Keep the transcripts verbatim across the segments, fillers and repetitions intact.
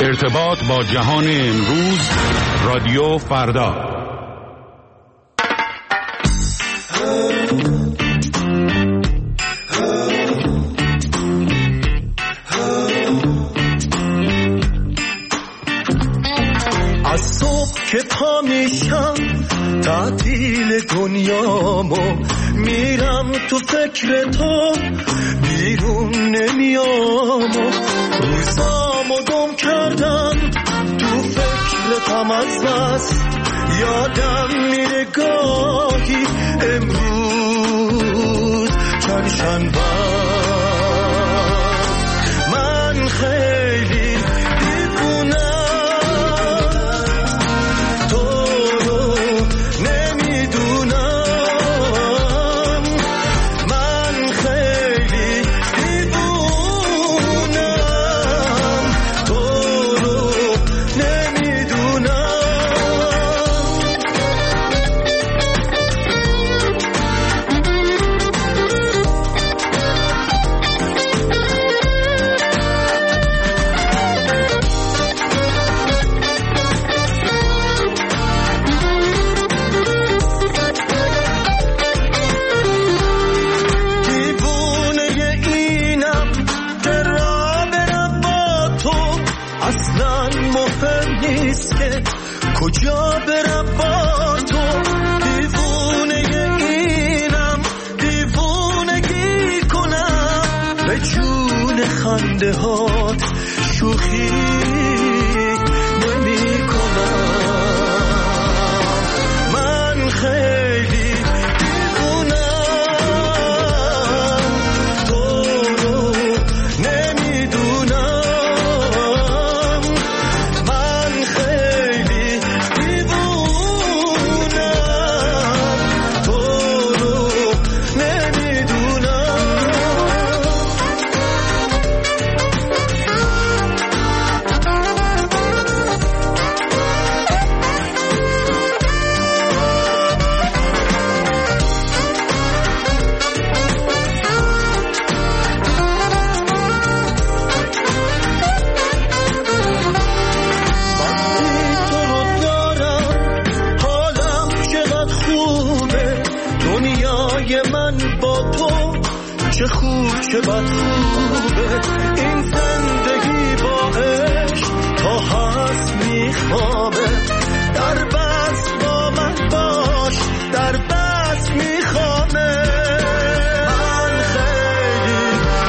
ارتباط با جهان امروز، رادیو فردا. از صبح که پا میشم تعطیل دنیامو، میرم تو فکر تو بیرون نمیام، روزامو گم کردم تو فکر غم از بس، یادم میره گاهی امروز چند شنبه من خیلی کجا برم با تو، دیوونه اینم دیوونگی کنم، به جون خنده هات شوخی نمی کنم. من خیلی دیوونم، تو رو نمیدونم. من خیلی چه خوب چه بد خوبه این زندگی با عشق، تا هست میخوابه. در بس با من باش، در بس میخوامه. من خیلی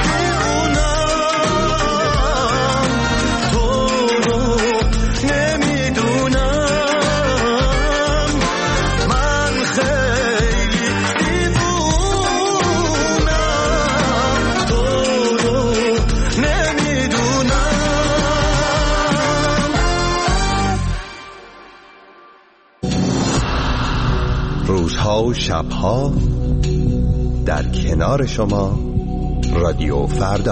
دیوونم، تو رو نمیدونم. من خیلی روزها و شبها در کنار شما، رادیو فردا.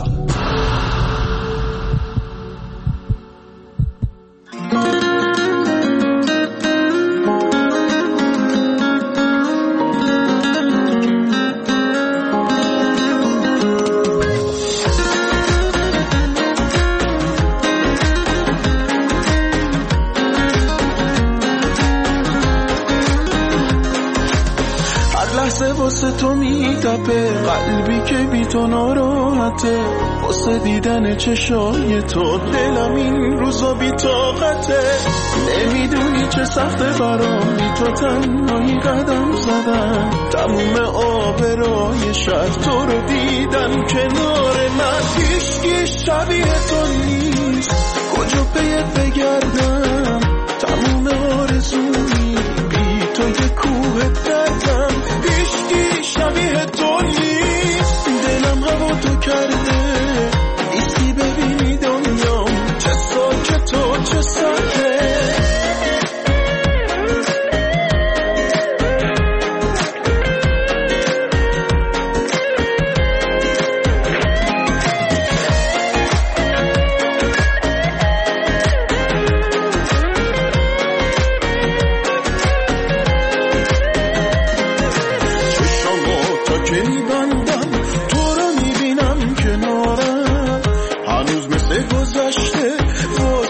واسه تو میتپه قلبی که بی تو ناراحته، واسه دیدن چشای تو دلم این روزا بی طاقته. نمیدونی چه سخته برام بی تو تنهایی قدم زدن، تموم آبرای شهر تو رو دیدم کنار من. هیچکی شبیه تو نیست، کجا پیت بگردم، تموم آرزویی بی تو یه کوه دردم. هیچکی شبیه تو نیست، دلم هوا تو کرده، نیستی ببینی دنیام چه ساکت و چه ساکت.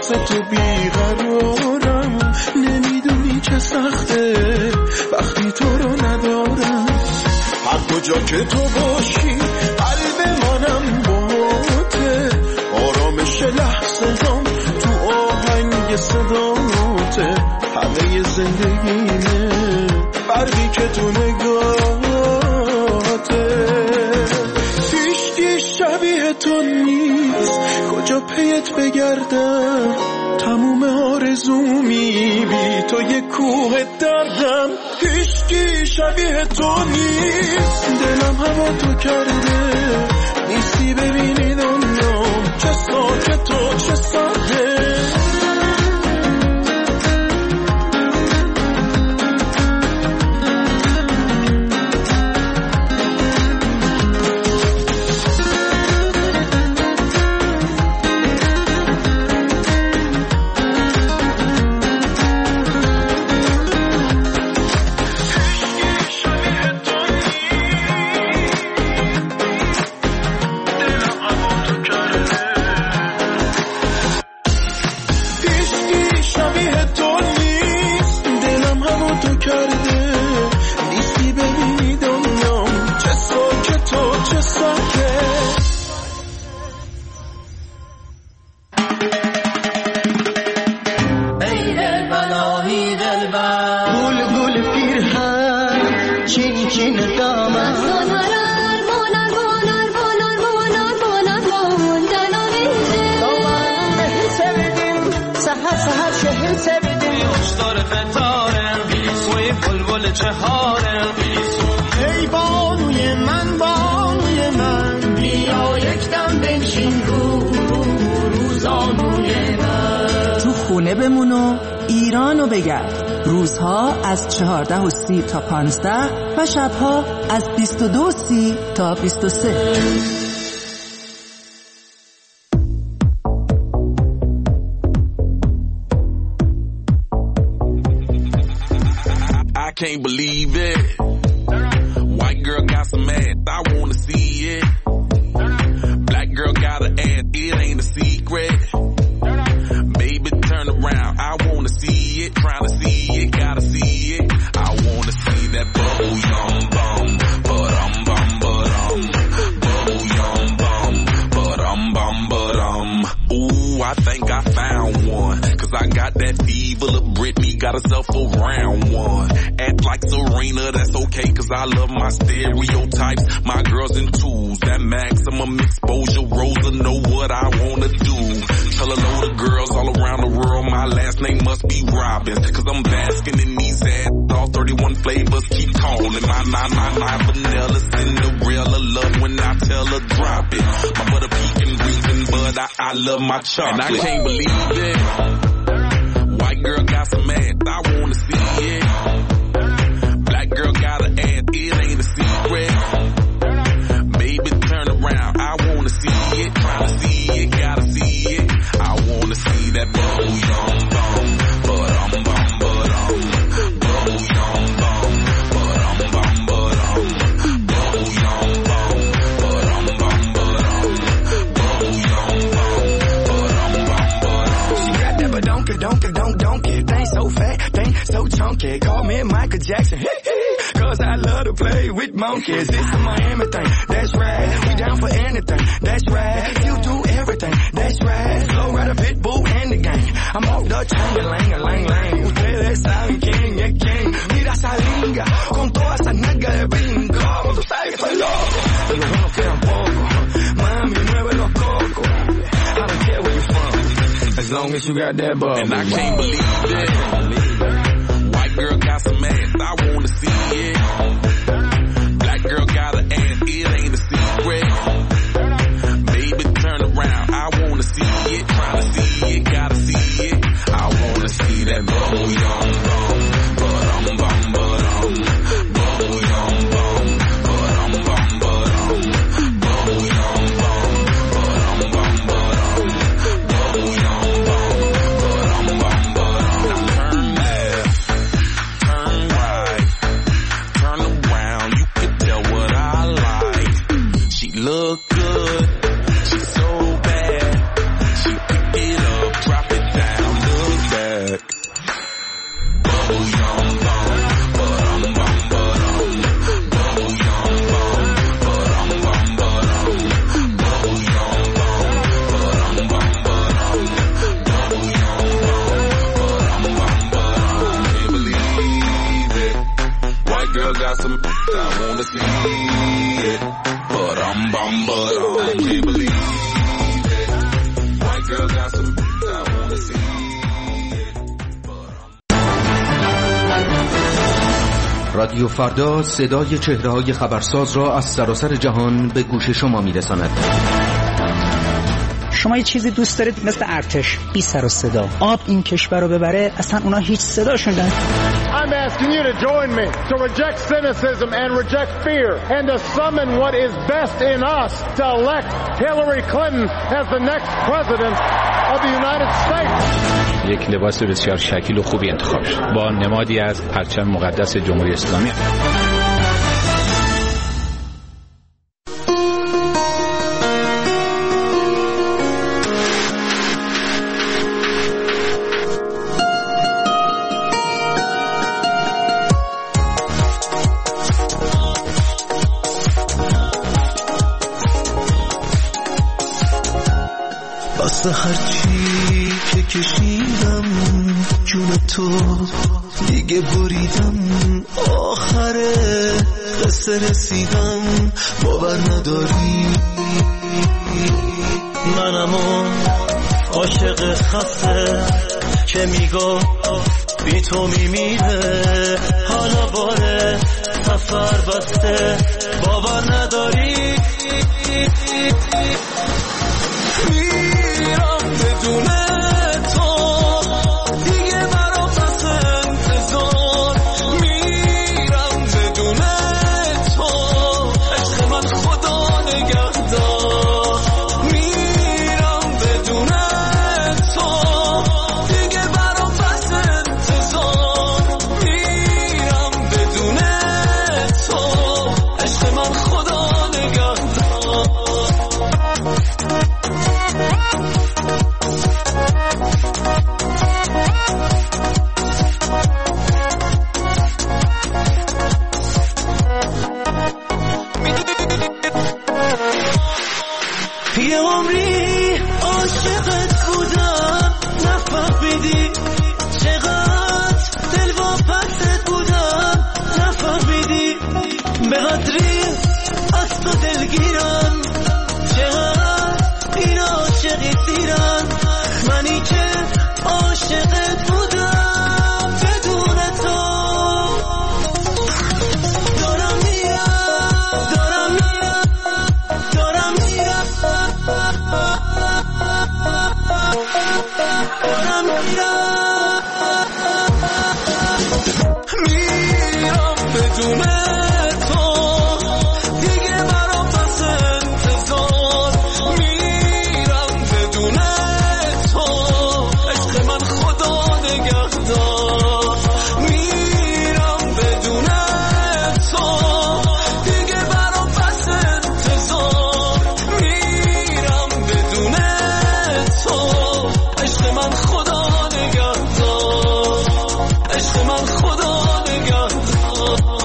واسه تو بیقرارم، نمیدونی چه سخته وقتی تو رو ندارم. هر کجا که تو باشی قلب منم باته، آرامش لحظه هم تو آهنگ صداته، همه زندگیمه برقی که تو نگاهته. هیچکی شبیه تو نیست، کجا پیت بگردم، تموم آرزومی بی تو یه کوه دردم. هیچکی شبیه تو نیست، دلم هوا تو کرده، نیستی ببینی دنیا چه ساکت و چه ساده. ای بانوی من بانوی من، بیا یک دم بنشین رو رو روزانوی من. تو خونه بمون و ایرانو بگرد. روزها از چهارده و سی تا پانزده و شبها از بیست و دو و سی تا بیست و سه. Can't believe it. White girl got some ass, I wanna see it. Black girl got an ass, it ain't a secret. Baby, turn around, I wanna see it. Tryna see it, gotta see it. I wanna see that bubble yum bum, but um bum but um, bubble yum bum, but um bum but um. Ooh, I think I found one, 'cause I got that fever. Look, Britney got herself a round one. Act like Serena, that's okay, 'cause I love my stereotypes. My girls in twos, that maximum exposure. Rosa know what I wanna do. Tell a load of girls all around the world my last name must be Robbins, 'cause I'm basking in these ads. All thirty-one flavors keep calling. My nine nine nine vanilla Cinderella love when I tell her drop it. My butter pecan breathing, but I, I love my chocolate. And I can't believe it. White girl got some ass, I wanna see it. Black girl got an ass, it ain't a secret. Baby, turn around, I wanna see it. Tryna see it, gotta see it. I wanna see that bubble yum bum, but um bum but um, bubble yum bum, but um bum but um, bubble yum bum, but um bum but um, bubble yum bum, but um bum but um. She got that but don't get, don't get, don't don't get. Thing so fat, thing so chunky. Call me Michael Jackson. Cause I love to play with monkeys. This is Miami thing, that's right. We down for anything, that's right. You do everything, that's right. Flow right a pit bull and the gang. I'm off the chain, lang, lang, lang. Ustedes saben quién es quién. Mira esa linga, con toda esa nalga de brinco. Tú sabes que estoy loco, pero los buenos quedan poco. Mami, mueve los cocos. I don't care where you're from, as long as you got that bubble. And I can't believe it. White girl got some ass, I wanna see it. Black girl got an ass, it ain't a secret. Baby, turn around, I wanna see it. Tryna see it, gotta see it. I wanna see that bubble yum bum, but um bum but um, bubble yum bum, but um bum but um, bubble yum bum, but um bum but um, bubble yum bum, but um bum but um. Now turn left, turn right, turn around, you can tell what I like. She look good, she's so bad. She pick it up, drop it down. girl got some I wanna see. رادیو فردا صدای چهره‌های خبرساز را از سراسر جهان به گوش شما می‌رساند. شما یه چیزی دوست دارید مثل ارتش، بی سر و صدا، آب این کشور رو ببره، اصلا اونا هیچ صداشون نداره. I'm asking you to join me to reject cynicism and reject fear and to summon what is best in us to elect Hillary Clinton as the next president of the United States. یک لباس بسیار شکیل و خوبی انتخاب شد با نمادی از پرچم مقدس جمهوری اسلامی. واسه هرچی که کشیدم جون تو دیگه بریدم، آخره قصه رسیدم باور نداری. منم اون عاشق خسته که میگو بی تو میمیره، حالا باره سفر بسته باور نداری. میرم بدون تو دیگه برام پس انتظار، میرم بدون تو عشق من خدا نگهدار، میرم بدون تو دیگه برام پس انتظار، میرم بدون تو عشق من خدا نگهدار. یه عمری عاشقت بودم نفهمیدی، چقدر دلواپست بودم نفهمیدی، به قدری از تو دلگیرم، چقدر این عاشقی سیرم، منی که عاشقت بودم بدون تو. دارم میرم دارم میرم دارم میرم دارم میرم میرم بدون تو دیگه برام پس انتظار، میرم بدون تو عشق من خدا نگهدار، میرم بدون تو دیگه برام پس انتظار، میرم بدون تو عشق من خدا نگهدار، عشق من خدا نگهدار.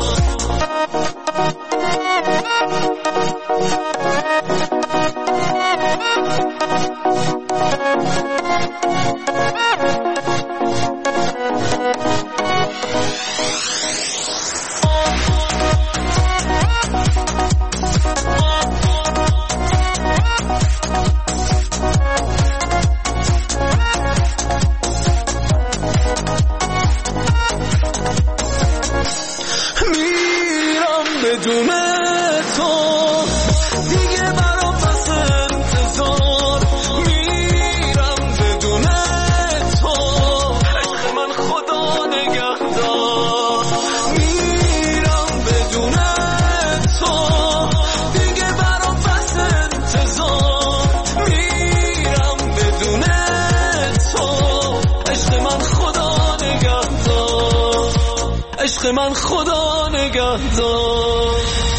میرم بدون تو دیگه برام پس انتظار، میرم بدون تو عشق من خدا نگهدار، میرم بدون تو دیگه برام پس انتظار، میرم بدون تو عشق من خدا نگهدار، عشق من خدا نگهدار.